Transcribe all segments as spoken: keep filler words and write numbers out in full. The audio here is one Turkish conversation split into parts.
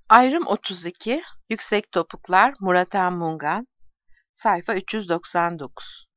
Ayrım otuz iki, Yüksek Topuklar, Murat Mungan, sayfa üç yüz doksan dokuz.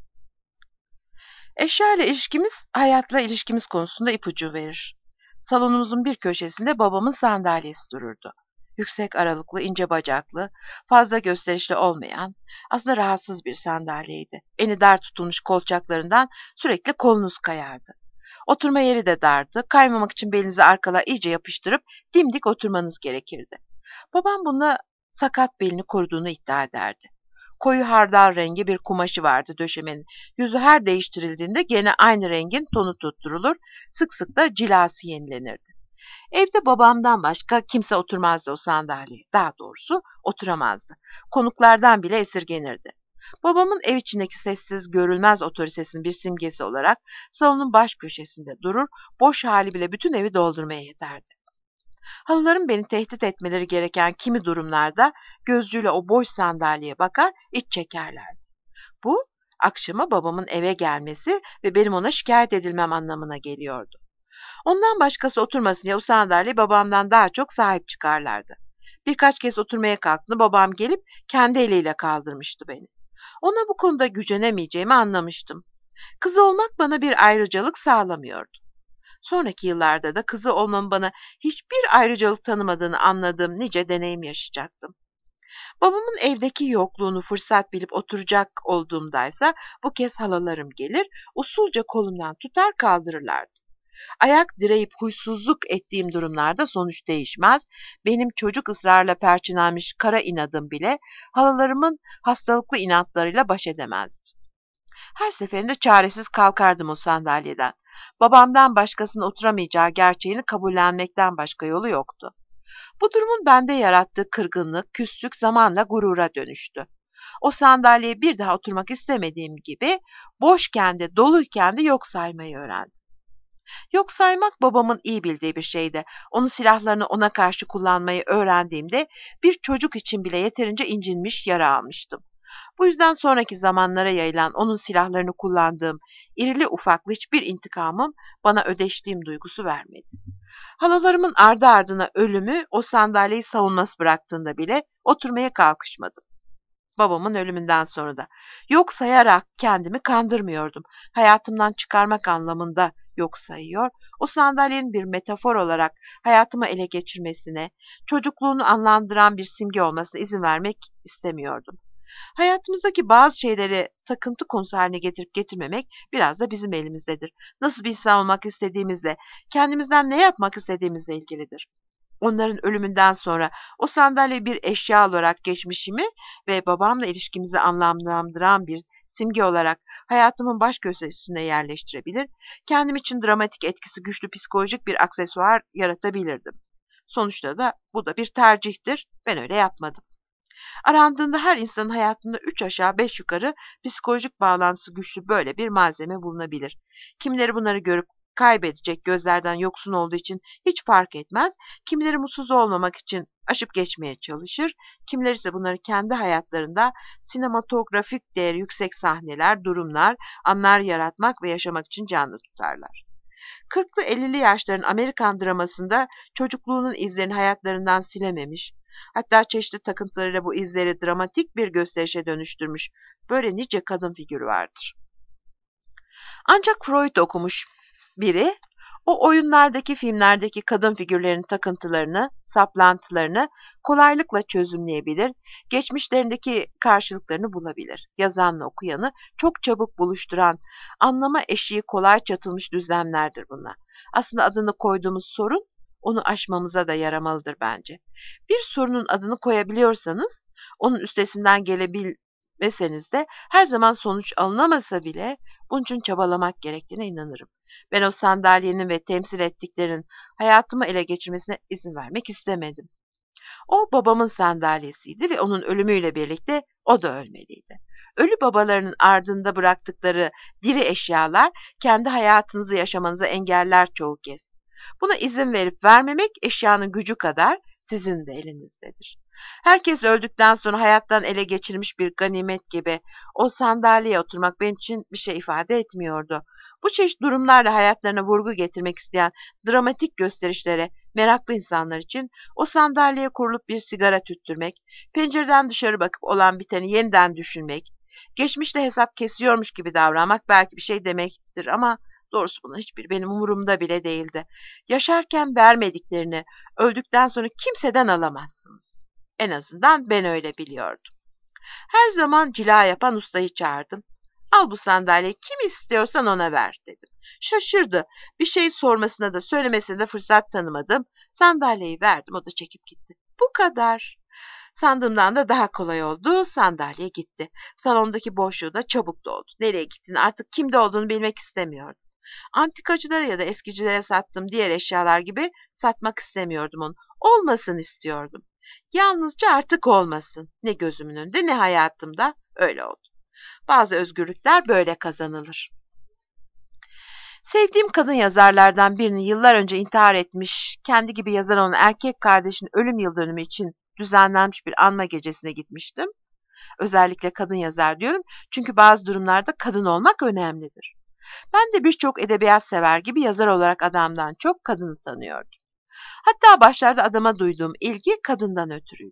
Eşya ile ilişkimiz, hayatla ilişkimiz konusunda ipucu verir. Salonumuzun bir köşesinde babamın sandalyesi dururdu. Yüksek aralıklı, ince bacaklı, fazla gösterişli olmayan, aslında rahatsız bir sandalyeydi. Eni dar tutulmuş kolçaklarından sürekli kolunuz kayardı. Oturma yeri de dardı. Kaymamak için belinizi arkala iyice yapıştırıp dimdik oturmanız gerekirdi. Babam bununla sakat belini koruduğunu iddia ederdi. Koyu hardal rengi bir kumaşı vardı döşemenin. Yüzü her değiştirildiğinde gene aynı rengin tonu tutturulur, sık sık da cilası yenilenirdi. Evde babamdan başka kimse oturmazdı o sandalyeye. Daha doğrusu oturamazdı. Konuklardan bile esirgenirdi. Babamın ev içindeki sessiz, görülmez otoritesinin bir simgesi olarak salonun baş köşesinde durur, boş hali bile bütün evi doldurmaya yeterdi. Halıların beni tehdit etmeleri gereken kimi durumlarda gözcüyle o boş sandalyeye bakar, iç çekerlerdi. Bu, akşama babamın eve gelmesi ve benim ona şikayet edilmem anlamına geliyordu. Ondan başkası oturmasın diye o sandalyeyi babamdan daha çok sahip çıkarlardı. Birkaç kez oturmaya kalktığında babam gelip kendi eliyle kaldırmıştı beni. Ona bu konuda gücenemeyeceğimi anlamıştım. Kızı olmak bana bir ayrıcalık sağlamıyordu. Sonraki yıllarda da kızı olmamın bana hiçbir ayrıcalık tanımadığını anladığım nice deneyim yaşayacaktım. Babamın evdeki yokluğunu fırsat bilip oturacak olduğumdaysa bu kez halalarım gelir, usulca kolumdan tutar kaldırırlardı. Ayak direyip huysuzluk ettiğim durumlarda sonuç değişmez, benim çocuk ısrarla perçinlenmiş kara inadım bile halalarımın hastalıklı inatlarıyla baş edemezdi. Her seferinde çaresiz kalkardım o sandalyeden. Babamdan başkasının oturamayacağı gerçeğini kabullenmekten başka yolu yoktu. Bu durumun bende yarattığı kırgınlık, küslük zamanla gurura dönüştü. O sandalyeye bir daha oturmak istemediğim gibi boşken de doluyken de yok saymayı öğrendim. Yok saymak babamın iyi bildiği bir şeydi. Onun silahlarını ona karşı kullanmayı öğrendiğimde bir çocuk için bile yeterince incinmiş, yara almıştım. Bu yüzden sonraki zamanlara yayılan onun silahlarını kullandığım irili ufaklı hiçbir intikamım bana ödeştiğim duygusu vermedi. Halalarımın ardı ardına ölümü o sandalyeyi savunması bıraktığında bile oturmaya kalkışmadım. Babamın ölümünden sonra da yok sayarak kendimi kandırmıyordum. Hayatımdan çıkarmak anlamında yok sayıyor, o sandalyenin bir metafor olarak hayatımı ele geçirmesine, çocukluğunu anlandıran bir simge olmasına izin vermek istemiyordum. Hayatımızdaki bazı şeyleri takıntı konusu haline getirip getirmemek biraz da bizim elimizdedir. Nasıl bir insan olmak istediğimizle, kendimizden ne yapmak istediğimizle ilgilidir. Onların ölümünden sonra o sandalye bir eşya olarak geçmişimi ve babamla ilişkimizi anlamlandıran bir simge olarak hayatımın baş köşesine yerleştirebilir, kendim için dramatik etkisi güçlü psikolojik bir aksesuar yaratabilirdim. Sonuçta da bu da bir tercihtir, ben öyle yapmadım. Arandığında her insanın hayatında üç aşağı beş yukarı psikolojik bağlantısı güçlü böyle bir malzeme bulunabilir. Kimileri bunları görüp kaybedecek gözlerden yoksun olduğu için hiç fark etmez, kimileri mutsuz olmamak için aşıp geçmeye çalışır, kimileri ise bunları kendi hayatlarında sinematografik değeri yüksek sahneler, durumlar, anlar yaratmak ve yaşamak için canlı tutarlar. kırklı ellili yaşların Amerikan dramasında çocukluğunun izlerini hayatlarından silememiş, hatta çeşitli takıntılarıyla bu izleri dramatik bir gösterişe dönüştürmüş böyle nice kadın figürü vardır. Ancak Freud okumuş biri, o oyunlardaki, filmlerdeki kadın figürlerinin takıntılarını, saplantılarını kolaylıkla çözümleyebilir, geçmişlerindeki karşılıklarını bulabilir. Yazanla okuyanı çok çabuk buluşturan, anlama eşiği kolay çatılmış düzlemlerdir bunlar. Aslında adını koyduğumuz sorun, onu aşmamıza da yaramalıdır bence. Bir sorunun adını koyabiliyorsanız, onun üstesinden gelebilmeseniz de her zaman sonuç alınamasa bile bunun için çabalamak gerektiğine inanırım. Ben o sandalyenin ve temsil ettiklerinin hayatımı ele geçirmesine izin vermek istemedim. O babamın sandalyesiydi ve onun ölümüyle birlikte o da ölmeliydi. Ölü babalarının ardında bıraktıkları diri eşyalar kendi hayatınızı yaşamanızı engeller çoğu kez. Buna izin verip vermemek eşyanın gücü kadar sizin de elinizdedir. Herkes öldükten sonra hayattan ele geçirilmiş bir ganimet gibi o sandalyeye oturmak benim için bir şey ifade etmiyordu. Bu çeşit durumlarla hayatlarına vurgu getirmek isteyen dramatik gösterişlere Meraklı insanlar için o sandalyeye kurulup bir sigara tüttürmek, pencereden dışarı bakıp olan biteni yeniden düşünmek, geçmişte hesap kesiyormuş gibi davranmak belki bir şey demektir ama doğrusu bunun hiçbir benim umurumda bile değildi. Yaşarken vermediklerini öldükten sonra kimseden alamazsınız. En azından ben öyle biliyordum. Her zaman cila yapan ustayı çağırdım. Al bu sandalyeyi kim istiyorsan ona ver dedim. Şaşırdı. Bir şey sormasına da söylemesine de fırsat tanımadım. Sandalyeyi verdim, o da çekip gitti. Bu kadar. Sandığımdan da daha kolay oldu. Sandalye gitti. Salondaki boşluğu da çabuk doldu. Nereye gittiğini, artık kimde olduğunu bilmek istemiyordum. Antikacılara ya da eskicilere sattığım diğer eşyalar gibi satmak istemiyordum onu. Olmasın istiyordum. Yalnızca artık olmasın. Ne gözümün önünde ne hayatımda öyle oldu. Bazı özgürlükler böyle kazanılır. Sevdiğim kadın yazarlardan birini yıllar önce intihar etmiş, kendi gibi yazar olan erkek kardeşin ölüm yıl dönümü için düzenlenmiş bir anma gecesine gitmiştim. Özellikle kadın yazar diyorum çünkü bazı durumlarda kadın olmak önemlidir. Ben de birçok edebiyat sever gibi yazar olarak adamdan çok kadını tanıyordum. Hatta başlarda adama duyduğum ilgi kadından ötürüydü.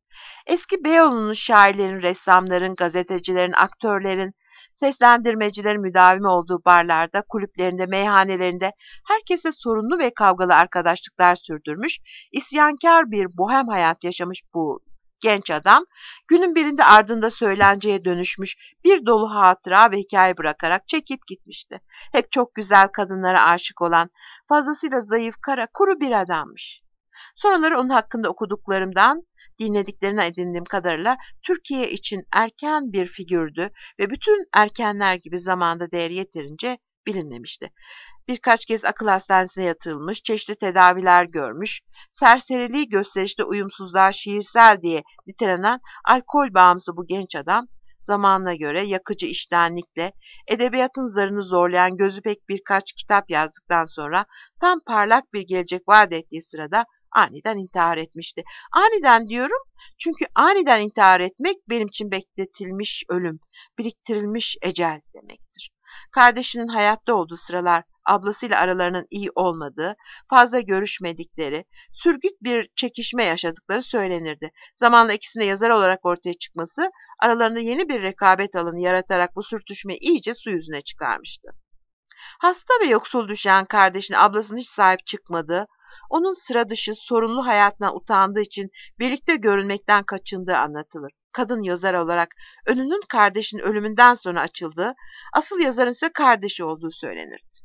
Eski Beyoğlu'nun şairlerin, ressamların, gazetecilerin, aktörlerin, seslendirmecilerin müdavimi olduğu barlarda, kulüplerinde, meyhanelerinde herkese sorunlu ve kavgalı arkadaşlıklar sürdürmüş, isyankar bir bohem hayat yaşamış bu genç adam, günün birinde ardında söylenceye dönüşmüş bir dolu hatıra ve hikaye bırakarak çekip gitmişti. Hep çok güzel kadınlara aşık olan, fazlasıyla zayıf, kara, kuru bir adammış. Sonraları onun hakkında okuduklarımdan, dinlediklerine edindiğim kadarıyla Türkiye için erken bir figürdü ve bütün erkenler gibi zamanda değeri yeterince bilinmemişti. Birkaç kez akıl hastanesine yatırılmış, çeşitli tedaviler görmüş, serseriliği gösterişte uyumsuzluğa şiirsel diye nitelenen alkol bağımlısı bu genç adam, zamanına göre yakıcı iştenlikle, edebiyatın zarını zorlayan gözü pek birkaç kitap yazdıktan sonra tam parlak bir gelecek vaat ettiği sırada aniden intihar etmişti. Aniden diyorum çünkü aniden intihar etmek benim için bekletilmiş ölüm, biriktirilmiş ecel demektir. Kardeşinin hayatta olduğu sıralar ablasıyla aralarının iyi olmadığı, fazla görüşmedikleri, sürgüt bir çekişme yaşadıkları söylenirdi. Zamanla ikisinin de yazar olarak ortaya çıkması aralarında yeni bir rekabet alanı yaratarak bu sürtüşmeyi iyice su yüzüne çıkarmıştı. Hasta ve yoksul düşen kardeşine ablasının hiç sahip çıkmadığı, onun sıra dışı sorumlu hayatına utandığı için birlikte görünmekten kaçındığı anlatılır. Kadın yazar olarak önünün kardeşinin ölümünden sonra açıldığı, asıl yazarın ise kardeşi olduğu söylenirdi.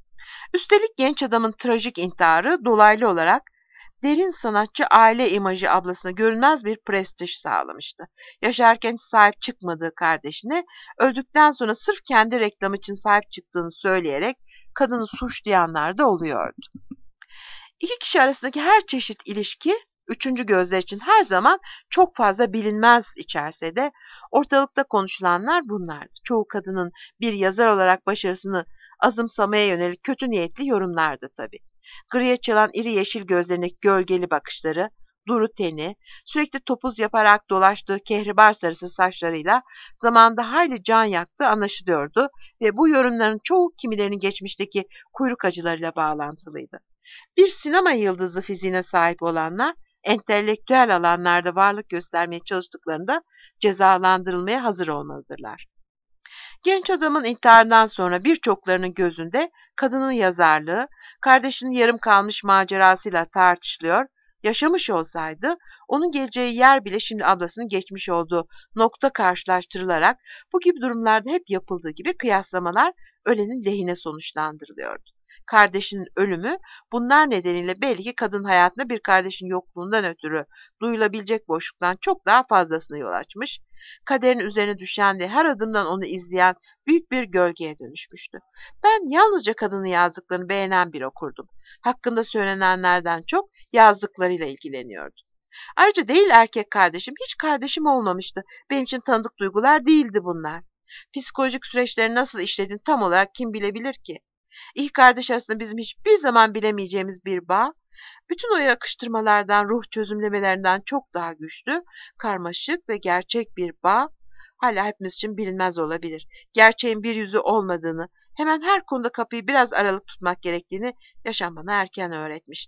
Üstelik genç adamın trajik intiharı dolaylı olarak derin sanatçı aile imajı ablasına görünmez bir prestij sağlamıştı. Yaşarken hiç sahip çıkmadığı kardeşine öldükten sonra sırf kendi reklam için sahip çıktığını söyleyerek kadını suçlayanlar da oluyordu. İki kişi arasındaki her çeşit ilişki, üçüncü gözler için her zaman çok fazla bilinmez içerse de ortalıkta konuşulanlar bunlardı. Çoğu kadının bir yazar olarak başarısını azımsamaya yönelik kötü niyetli yorumlardı tabii. Griye çalan iri yeşil gözlerindeki gölgeli bakışları, duru teni, sürekli topuz yaparak dolaştığı kehribar sarısı saçlarıyla zamanda hayli can yaktığı anlaşılıyordu ve bu yorumların çoğu kimilerinin geçmişteki kuyruk acılarıyla bağlantılıydı. Bir sinema yıldızı fiziğine sahip olanlar, entelektüel alanlarda varlık göstermeye çalıştıklarında cezalandırılmaya hazır olmalıdırlar. Genç adamın intiharından sonra birçoklarının gözünde kadının yazarlığı, kardeşinin yarım kalmış macerasıyla tartışılıyor, yaşamış olsaydı onun geleceği yer bile şimdi ablasının geçmiş olduğu nokta karşılaştırılarak bu gibi durumlarda hep yapıldığı gibi kıyaslamalar ölenin lehine sonuçlandırılıyordu. Kardeşinin ölümü bunlar nedeniyle belki kadın hayatında bir kardeşin yokluğundan ötürü duyulabilecek boşluktan çok daha fazlasına yol açmış, kaderin üzerine düşen ve her adımdan onu izleyen büyük bir gölgeye dönüşmüştü. Ben yalnızca kadının yazdıklarını beğenen bir okurdum. Hakkında söylenenlerden çok yazdıklarıyla ilgileniyordum. Ayrıca değil erkek kardeşim, hiç kardeşim olmamıştı. Benim için tanıdık duygular değildi bunlar. Psikolojik süreçlerin nasıl işlediğini tam olarak kim bilebilir ki? İki kardeş arasında bizim hiçbir zaman bilemeyeceğimiz bir bağ, bütün o yakıştırmalardan, ruh çözümlemelerinden çok daha güçlü, karmaşık ve gerçek bir bağ hala hepimiz için bilinmez olabilir. Gerçeğin bir yüzü olmadığını, hemen her konuda kapıyı biraz aralık tutmak gerektiğini yaşam bana erken öğretmişti.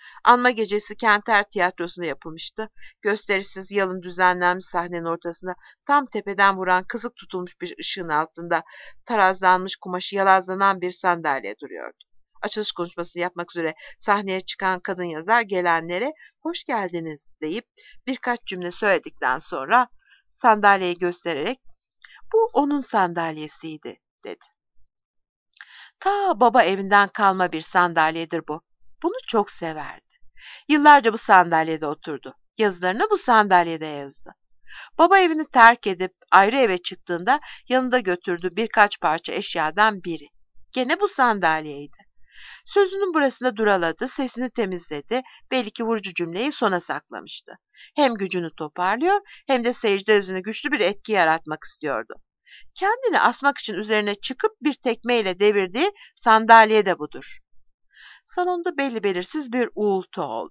Anma gecesi Kenter Tiyatrosu'nda yapılmıştı. Gösterişsiz yalın düzenlenmiş sahnenin ortasında tam tepeden vuran kısık tutulmuş bir ışığın altında tarazlanmış kumaşı yalazlanan bir sandalye duruyordu. Açılış konuşmasını yapmak üzere sahneye çıkan kadın yazar gelenlere hoş geldiniz deyip birkaç cümle söyledikten sonra sandalyeyi göstererek bu onun sandalyesiydi dedi. Ta baba evinden kalma bir sandalyedir bu. Bunu çok severdi. Yıllarca bu sandalyede oturdu. Yazılarını bu sandalyede yazdı. Baba evini terk edip ayrı eve çıktığında yanında götürdüğü birkaç parça eşyadan biri. Gene bu sandalyeydi. Sözünün burasında duraladı, sesini temizledi, belli ki vurucu cümleyi sona saklamıştı. Hem gücünü toparlıyor hem de seyirciler üzerine güçlü bir etki yaratmak istiyordu. Kendini asmak için üzerine çıkıp bir tekmeyle devirdiği sandalye de budur. Salonda belli belirsiz bir uğultu oldu.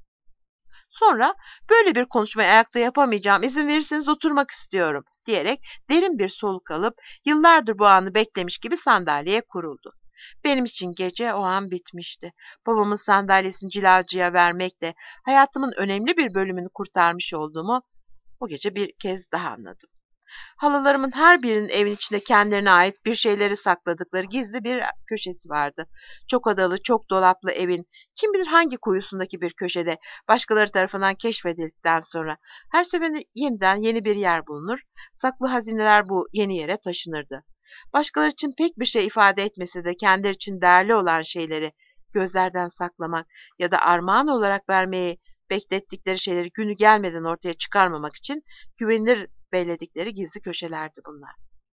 Sonra böyle bir konuşmayı ayakta yapamayacağım, izin verirseniz oturmak istiyorum diyerek derin bir soluk alıp yıllardır bu anı beklemiş gibi sandalyeye kuruldu. Benim için gece o an bitmişti. Babamın sandalyesini cilacıya vermekle hayatımın önemli bir bölümünü kurtarmış olduğumu o gece bir kez daha anladım. Halalarımın her birinin evin içinde kendilerine ait bir şeyleri sakladıkları gizli bir köşesi vardı. Çok odalı, çok dolaplı evin kim bilir hangi kuyusundaki bir köşede başkaları tarafından keşfedildikten sonra her seferinde yeniden yeni bir yer bulunur, saklı hazineler bu yeni yere taşınırdı. Başkaları için pek bir şey ifade etmese de kendileri için değerli olan şeyleri gözlerden saklamak ya da armağan olarak vermeyi beklettikleri şeyleri günü gelmeden ortaya çıkarmamak için güvenilir belledikleri gizli köşelerdi bunlar.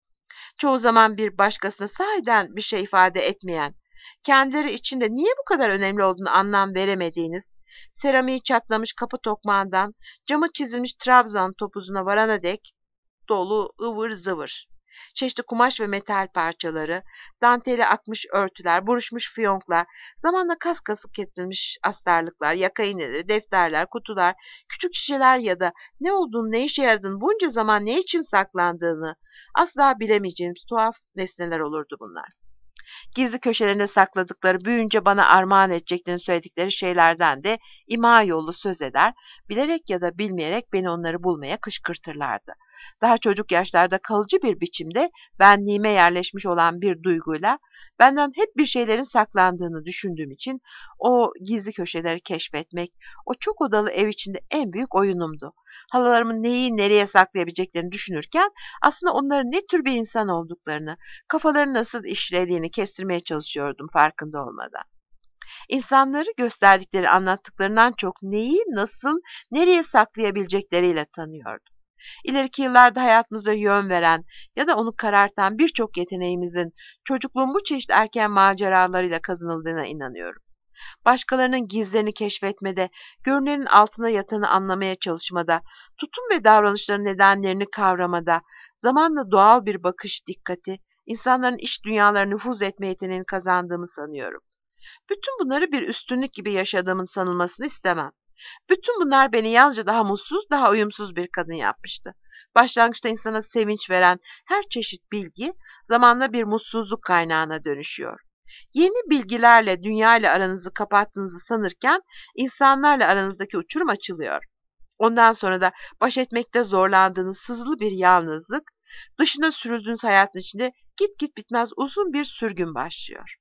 Çoğu zaman bir başkasına sahiden bir şey ifade etmeyen, kendileri içinde niye bu kadar önemli olduğunu anlam veremediğiniz, seramiği çatlamış kapı tokmağından camı çizilmiş trabzan topuzuna varana dek dolu ıvır zıvır. Çeşitli kumaş ve metal parçaları, danteli akmış örtüler, buruşmuş fiyonklar, zamanla kas kasık kesilmiş astarlıklar, yaka iğneleri, defterler, kutular, küçük şişeler ya da ne olduğunu, ne işe yaradığını, bunca zaman ne için saklandığını asla bilemeyeceğimiz tuhaf nesneler olurdu bunlar. Gizli köşelerinde sakladıkları, büyüyünce bana armağan edeceklerini söyledikleri şeylerden de ima yolu söz eder, bilerek ya da bilmeyerek beni onları bulmaya kışkırtırlardı. Daha çocuk yaşlarda kalıcı bir biçimde benliğime yerleşmiş olan bir duyguyla benden hep bir şeylerin saklandığını düşündüğüm için o gizli köşeleri keşfetmek, o çok odalı ev içinde en büyük oyunumdu. Halalarımın neyi nereye saklayabileceklerini düşünürken aslında onların ne tür bir insan olduklarını, kafalarını nasıl işlediğini kestirmeye çalışıyordum farkında olmadan. İnsanları gösterdikleri anlattıklarından çok neyi, nasıl, nereye saklayabilecekleriyle tanıyordum. İleriki yıllarda hayatımıza yön veren ya da onu karartan birçok yeteneğimizin çocukluğun bu çeşit erken maceralarıyla kazanıldığına inanıyorum. Başkalarının gizlerini keşfetmede, görünenin altına yatanı anlamaya çalışmada, tutum ve davranışların nedenlerini kavramada, zamanla doğal bir bakış dikkati, insanların iç dünyalarına nüfuz etme yeteneğini kazandığımı sanıyorum. Bütün bunları bir üstünlük gibi yaşadığımın sanılmasını istemem. Bütün bunlar beni yalnızca daha mutsuz, daha uyumsuz bir kadın yapmıştı. Başlangıçta insana sevinç veren her çeşit bilgi zamanla bir mutsuzluk kaynağına dönüşüyor. Yeni bilgilerle dünya ile aranızı kapattığınızı sanırken insanlarla aranızdaki uçurum açılıyor. Ondan sonra da baş etmekte zorlandığınız sızılı bir yalnızlık, dışına sürüldüğünüz hayatın içinde git git bitmez uzun bir sürgün başlıyor.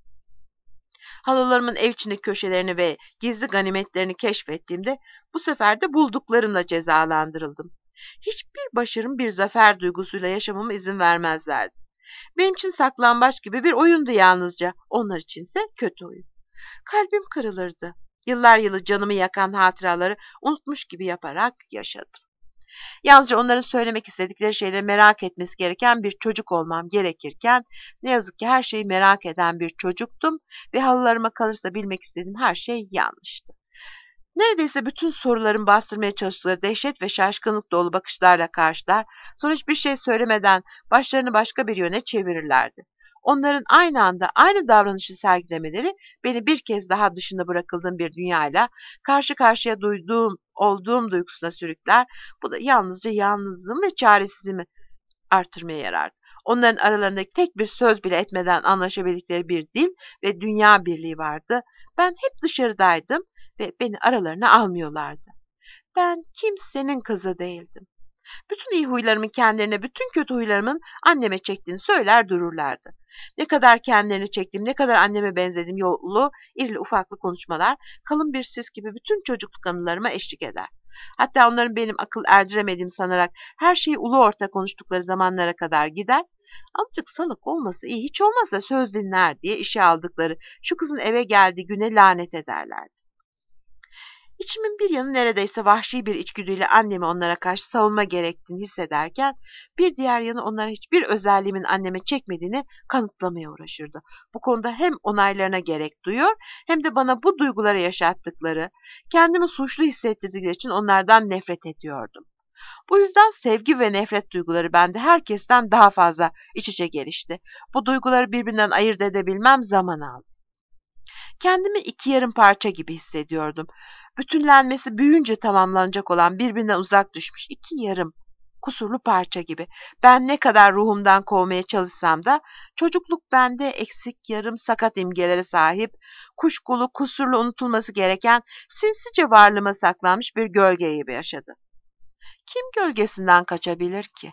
Halalarımın ev içindeki köşelerini ve gizli ganimetlerini keşfettiğimde bu sefer de bulduklarımla cezalandırıldım. Hiçbir başarım bir zafer duygusuyla yaşamama izin vermezlerdi. Benim için saklambaç gibi bir oyundu yalnızca, onlar içinse kötü oyun. Kalbim kırılırdı. Yıllar yılı canımı yakan hatıraları unutmuş gibi yaparak yaşadım. Yalnızca onların söylemek istedikleri şeyleri merak etmesi gereken bir çocuk olmam gerekirken ne yazık ki her şeyi merak eden bir çocuktum ve halılarıma kalırsa bilmek istediğim her şey yanlıştı. Neredeyse bütün soruların bastırmaya çalıştıkları dehşet ve şaşkınlık dolu bakışlarla karşılar, sonra hiçbir şey söylemeden başlarını başka bir yöne çevirirlerdi. Onların aynı anda aynı davranışı sergilemeleri beni bir kez daha dışında bırakıldığım bir dünyayla karşı karşıya duyduğum, olduğum duygusuna sürükler. Bu da yalnızca yalnızlığım ve çaresizliğimi artırmaya yarardı. Onların aralarındaki tek bir söz bile etmeden anlaşabildikleri bir dil ve dünya birliği vardı. Ben hep dışarıdaydım ve beni aralarına almıyorlardı. Ben kimsenin kızı değildim. Bütün iyi huylarımın kendilerine, bütün kötü huylarımın anneme çektiğini söyler dururlardı. Ne kadar kendilerine çektiğim, ne kadar anneme benzediğim yolu, irili ufaklı konuşmalar, kalın bir sis gibi bütün çocukluk anılarıma eşlik eder. Hatta onların benim akıl erdiremediğimi sanarak her şeyi ulu orta konuştukları zamanlara kadar gider, azıcık salak olması iyi, hiç olmazsa söz dinler diye işe aldıkları şu kızın eve geldiği güne lanet ederlerdi. İçimin bir yanı neredeyse vahşi bir içgüdüyle annemi onlara karşı savunma gerektiğini hissederken, bir diğer yanı onlara hiçbir özelliğimin anneme çekmediğini kanıtlamaya uğraşırdı. Bu konuda hem onaylarına gerek duyuyor, hem de bana bu duyguları yaşattıkları, kendimi suçlu hissettirdikleri için onlardan nefret ediyordum. Bu yüzden sevgi ve nefret duyguları bende herkesten daha fazla iç içe gelişti. Bu duyguları birbirinden ayırt edebilmem zaman aldı. Kendimi iki yarım parça gibi hissediyordum. Bütünlenmesi büyüyünce tamamlanacak olan birbirinden uzak düşmüş iki yarım kusurlu parça gibi. Ben ne kadar ruhumdan kovmaya çalışsam da çocukluk bende eksik, yarım, sakat imgelere sahip, kuşkulu, kusurlu, unutulması gereken sinsice varlığıma saklanmış bir gölge gibi yaşadı. Kim gölgesinden kaçabilir ki?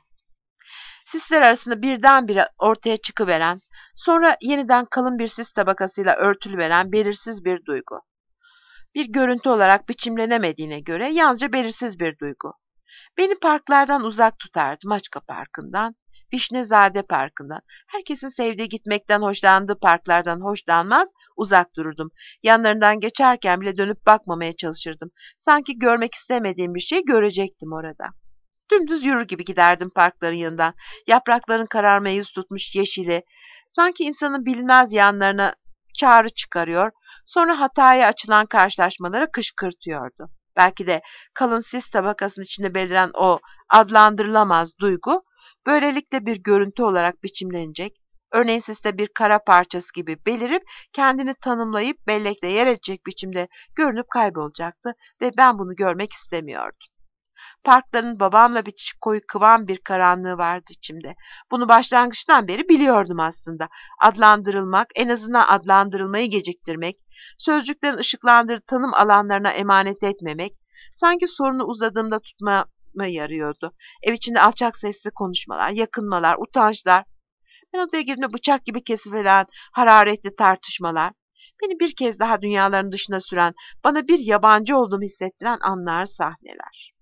Sisler arasında birdenbire ortaya çıkıveren, sonra yeniden kalın bir sis tabakasıyla örtülüveren belirsiz bir duygu. Bir görüntü olarak biçimlenemediğine göre yalnızca belirsiz bir duygu. Beni parklardan uzak tutardı, Maçka Parkı'ndan, Vişnezade Parkı'ndan. Herkesin sevdiği, gitmekten hoşlandığı parklardan hoşlanmaz, uzak dururdum. Yanlarından geçerken bile dönüp bakmamaya çalışırdım. Sanki görmek istemediğim bir şey görecektim orada. Dümdüz yürür gibi giderdim parkların yanından. Yaprakların kararmaya yüz tutmuş yeşili, sanki insanın bilinmez yanlarına çağrı çıkarıyor, sonra hataya açılan karşılaşmalara kışkırtıyordu. Belki de kalın sis tabakasının içinde beliren o adlandırılamaz duygu, böylelikle bir görüntü olarak biçimlenecek, örneğin siste bir kara parçası gibi belirip kendini tanımlayıp bellekte yer edecek biçimde görünüp kaybolacaktı ve ben bunu görmek istemiyordum. Parkların babamla bitişik koyu kıvam bir karanlığı vardı içimde. Bunu başlangıçtan beri biliyordum aslında. Adlandırılmak, en azından adlandırılmayı geciktirmek, sözcüklerin ışıklandırdığı tanım alanlarına emanet etmemek, sanki sorunu uzadığımda tutmama yarıyordu. Ev içinde alçak sesli konuşmalar, yakınmalar, utançlar, ben odaya girdiğimde bıçak gibi kesiveren hararetli tartışmalar, beni bir kez daha dünyaların dışına süren, bana bir yabancı olduğumu hissettiren anlar, sahneler.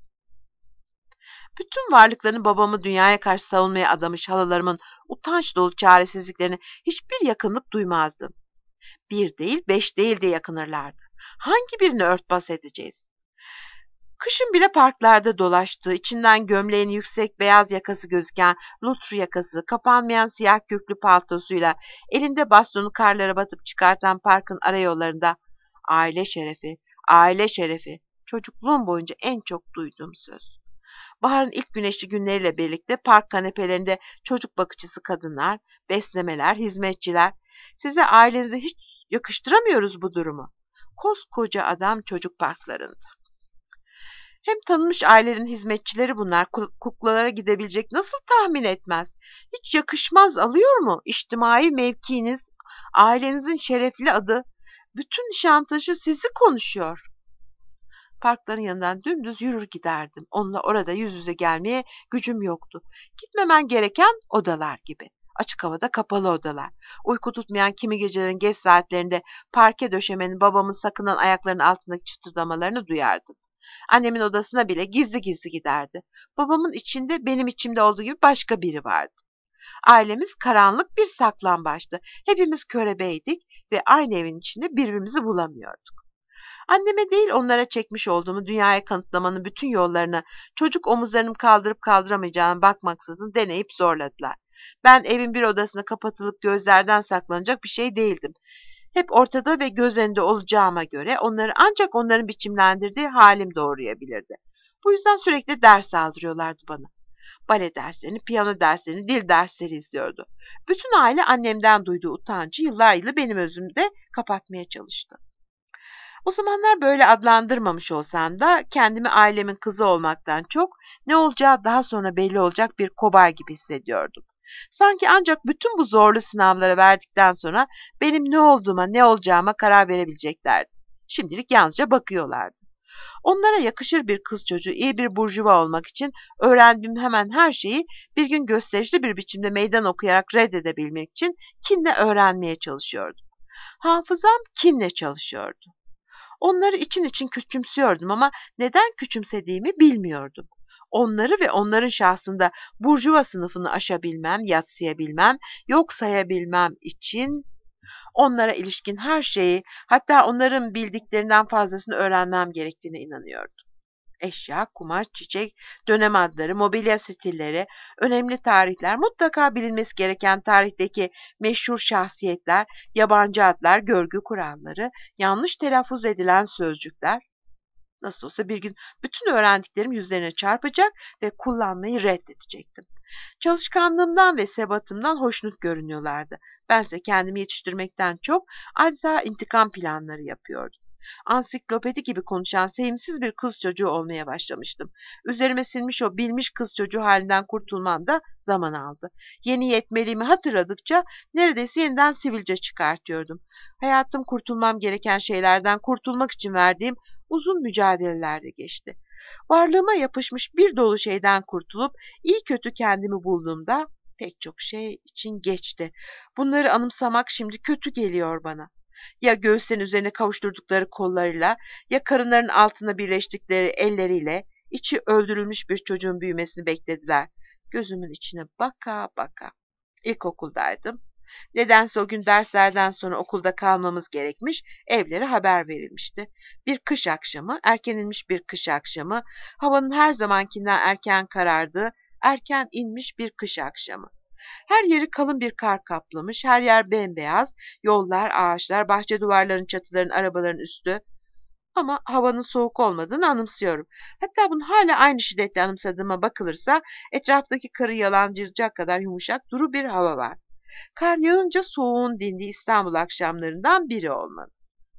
Bütün varlıklarını babamı dünyaya karşı savunmaya adamış halalarımın utanç dolu çaresizliklerine hiçbir yakınlık duymazdım. Bir değil, beş değil de yakınırlardı. Hangi birini örtbas edeceğiz? Kışın bile parklarda dolaştığı, içinden gömleğin yüksek beyaz yakası gözüken lutru yakası, kapanmayan siyah kürklü paltosuyla, elinde bastonu karlara batıp çıkartan parkın arayollarında, aile şerefi, aile şerefi, çocukluğum boyunca en çok duyduğum söz. Baharın ilk güneşli günleriyle birlikte park kanepelerinde çocuk bakıcısı kadınlar, beslemeler, hizmetçiler. Size ailenize hiç yakıştıramıyoruz bu durumu. Koskoca adam çocuk parklarında. Hem tanınmış ailelerin hizmetçileri bunlar, kuklalara gidebilecek nasıl tahmin etmez? Hiç yakışmaz alıyor mu? İçtimai mevkiiniz, ailenizin şerefli adı, bütün Nişantaşı sizi konuşuyor. Parkların yanından dümdüz yürür giderdim. Onunla orada yüz yüze gelmeye gücüm yoktu. Gitmemen gereken odalar gibi. Açık havada kapalı odalar. Uyku tutmayan kimi gecelerin geç saatlerinde parke döşemenin babamın sakınan ayaklarının altındaki çıtırdamalarını duyardım. Annemin odasına bile gizli gizli giderdi. Babamın içinde benim içimde olduğu gibi başka biri vardı. Ailemiz karanlık bir saklambaçtı. Hepimiz körebeydik ve aynı evin içinde birbirimizi bulamıyorduk. Anneme değil onlara çekmiş olduğumu dünyaya kanıtlamanın bütün yollarını, çocuk omuzlarını kaldırıp kaldıramayacağına bakmaksızın deneyip zorladılar. Ben evin bir odasına kapatılıp gözlerden saklanacak bir şey değildim. Hep ortada ve göz önünde olacağıma göre onları ancak onların biçimlendirdiği halim doğrayabilirdi. Bu yüzden sürekli ders aldırıyorlardı bana. Bale derslerini, piyano derslerini, dil dersleri izliyordu. Bütün aile annemden duyduğu utancı yıllar yılı benim özümde kapatmaya çalıştı. O zamanlar böyle adlandırmamış olsam da kendimi ailemin kızı olmaktan çok ne olacağı daha sonra belli olacak bir kobay gibi hissediyordum. Sanki ancak bütün bu zorlu sınavlara verdikten sonra benim ne olduğuma, ne olacağıma karar verebileceklerdi. Şimdilik yalnızca bakıyorlardı. Onlara yakışır bir kız çocuğu, iyi bir burjuva olmak için öğrendiğim hemen her şeyi bir gün gösterişli bir biçimde meydan okuyarak reddedebilmek için kinle öğrenmeye çalışıyordum. Hafızam kinle çalışıyordu. Onları için için küçümsüyordum ama neden küçümsediğimi bilmiyordum. Onları ve onların şahsında burjuva sınıfını aşabilmem, yadsıyabilmem, yok sayabilmem için onlara ilişkin her şeyi, hatta onların bildiklerinden fazlasını öğrenmem gerektiğine inanıyordum. Eşya, kumaş, çiçek, dönem adları, mobilya stilleri, önemli tarihler, mutlaka bilinmesi gereken tarihteki meşhur şahsiyetler, yabancı adlar, görgü kuralları, yanlış telaffuz edilen sözcükler. Nasıl olsa bir gün bütün öğrendiklerim yüzlerine çarpacak ve kullanmayı reddedecektim. Çalışkanlığımdan ve sebatımdan hoşnut görünüyorlardı. Bense kendimi yetiştirmekten çok adeta intikam planları yapıyordum. Ansiklopedi gibi konuşan sevimsiz bir kız çocuğu olmaya başlamıştım. Üzerime sinmiş o bilmiş kız çocuğu halinden kurtulmam da zaman aldı. Yeni yetmeliğimi hatırladıkça neredeyse yeniden sivilce çıkartıyordum. Hayatım kurtulmam gereken şeylerden kurtulmak için verdiğim uzun mücadelelerde geçti. Varlığıma yapışmış bir dolu şeyden kurtulup iyi kötü kendimi bulduğumda pek çok şey için geçti. Bunları anımsamak şimdi kötü geliyor bana. Ya göğüslerin üzerine kavuşturdukları kollarıyla, ya karınların altına birleştikleri elleriyle içi öldürülmüş bir çocuğun büyümesini beklediler. Gözümün içine baka baka. İlkokuldaydım. Nedense o gün derslerden sonra okulda kalmamız gerekmiş, evlere haber verilmişti. Bir kış akşamı, erken inmiş bir kış akşamı, havanın her zamankinden erken karardığı, erken inmiş bir kış akşamı. Her yeri kalın bir kar kaplamış, her yer bembeyaz, yollar, ağaçlar, bahçe duvarların, çatıların, arabaların üstü. Ama havanın soğuk olmadığını anımsıyorum. Hatta bunu hala aynı şiddetle anımsadığıma bakılırsa etraftaki karı yalancılacak kadar yumuşak, duru bir hava var. Kar yağınca soğuğun dindiği İstanbul akşamlarından biri olmalı.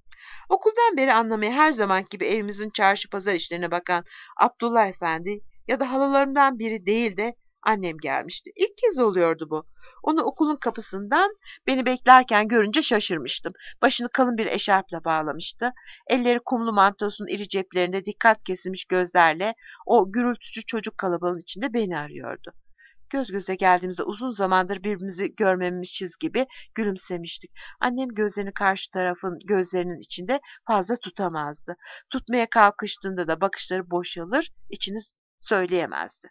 Okuldan beri anlamaya her zaman gibi evimizin çarşı pazar işlerine bakan Abdullah Efendi ya da halalarımdan biri değil de annem gelmişti. İlk kez oluyordu bu. Onu okulun kapısından beni beklerken görünce şaşırmıştım. Başını kalın bir eşarpla bağlamıştı. Elleri kumlu mantosunun iri ceplerinde dikkat kesilmiş gözlerle o gürültücü çocuk kalabalığın içinde beni arıyordu. Göz göze geldiğimizde uzun zamandır birbirimizi görmemişiz gibi gülümsemiştik. Annem gözlerini karşı tarafın gözlerinin içinde fazla tutamazdı. Tutmaya kalkıştığında da bakışları boşalır, içini söyleyemezdi.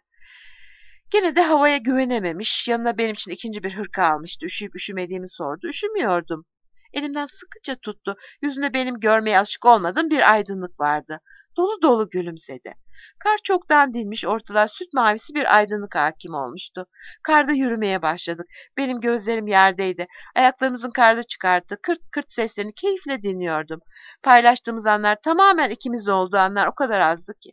Gene de havaya güvenememiş, yanına benim için ikinci bir hırka almıştı. Üşüyüp üşümediğimi sordu. Üşümüyordum. Elimden sıkıca tuttu. Yüzünde benim görmeye alışık olmadığım bir aydınlık vardı. Dolu dolu gülümsedi. Kar çoktan dinmiş, ortalığa süt mavisi bir aydınlık hakim olmuştu. Karda yürümeye başladık. Benim gözlerim yerdeydi. Ayaklarımızın karda çıkarttığı kırt kırt seslerini keyifle dinliyordum. Paylaştığımız anlar tamamen ikimiz olduğu anlar o kadar azdı ki.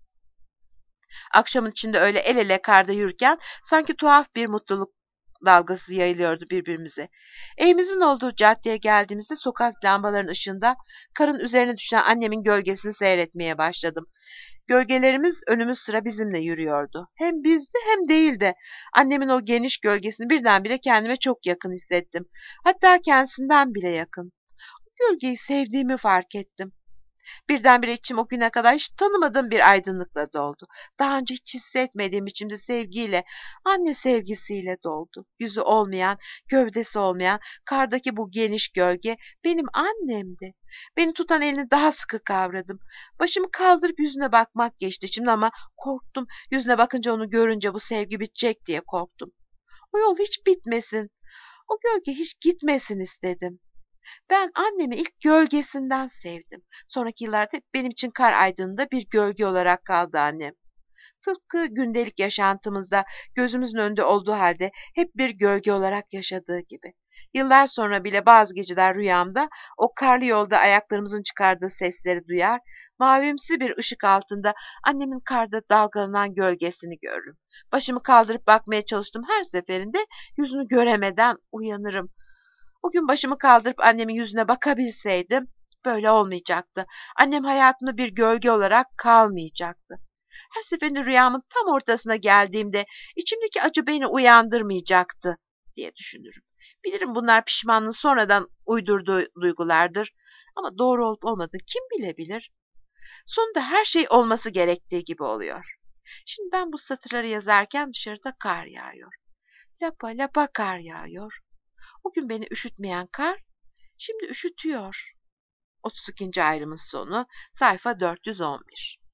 Akşamın içinde öyle el ele karda yürürken sanki tuhaf bir mutluluk dalgası yayılıyordu birbirimize. Evimizin olduğu caddeye geldiğimizde sokak lambalarının ışığında karın üzerine düşen annemin gölgesini seyretmeye başladım. Gölgelerimiz önümüz sıra bizimle yürüyordu. Hem bizdi hem değildi. Annemin o geniş gölgesini birdenbire kendime çok yakın hissettim. Hatta kendisinden bile yakın. O gölgeyi sevdiğimi fark ettim. Birdenbire içim o güne kadar hiç tanımadığım bir aydınlıkla doldu. Daha önce hiç hissetmediğim biçimde sevgiyle, anne sevgisiyle doldu. Yüzü olmayan, gövdesi olmayan, kardaki bu geniş gölge benim annemdi. Beni tutan elini daha sıkı kavradım. Başımı kaldırıp yüzüne bakmak geçti içimden ama korktum. Yüzüne bakınca onu görünce bu sevgi bitecek diye korktum. O yol hiç bitmesin. O gölge hiç gitmesin istedim. Ben annemi ilk gölgesinden sevdim. Sonraki yıllarda hep benim için kar aydınlığında bir gölge olarak kaldı annem. Tıpkı gündelik yaşantımızda gözümüzün önünde olduğu halde hep bir gölge olarak yaşadığı gibi. Yıllar sonra bile bazı geceler rüyamda o karlı yolda ayaklarımızın çıkardığı sesleri duyar, mavimsi bir ışık altında annemin karda dalgalanan gölgesini görürüm. Başımı kaldırıp bakmaya çalıştım her seferinde yüzünü göremeden uyanırım. O gün başımı kaldırıp annemin yüzüne bakabilseydim böyle olmayacaktı. Annem hayatımda bir gölge olarak kalmayacaktı. Her seferinde rüyamın tam ortasına geldiğimde içimdeki acı beni uyandırmayacaktı diye düşünürüm. Bilirim bunlar pişmanlığın sonradan uydurduğu duygulardır. Ama doğru olup olmadığını kim bilebilir? Sonunda her şey olması gerektiği gibi oluyor. Şimdi ben bu satırları yazarken dışarıda kar yağıyor. Lapa lapa kar yağıyor. O gün beni üşütmeyen kar şimdi üşütüyor. otuz ikinci ayrımın sonu sayfa dört yüz on bir.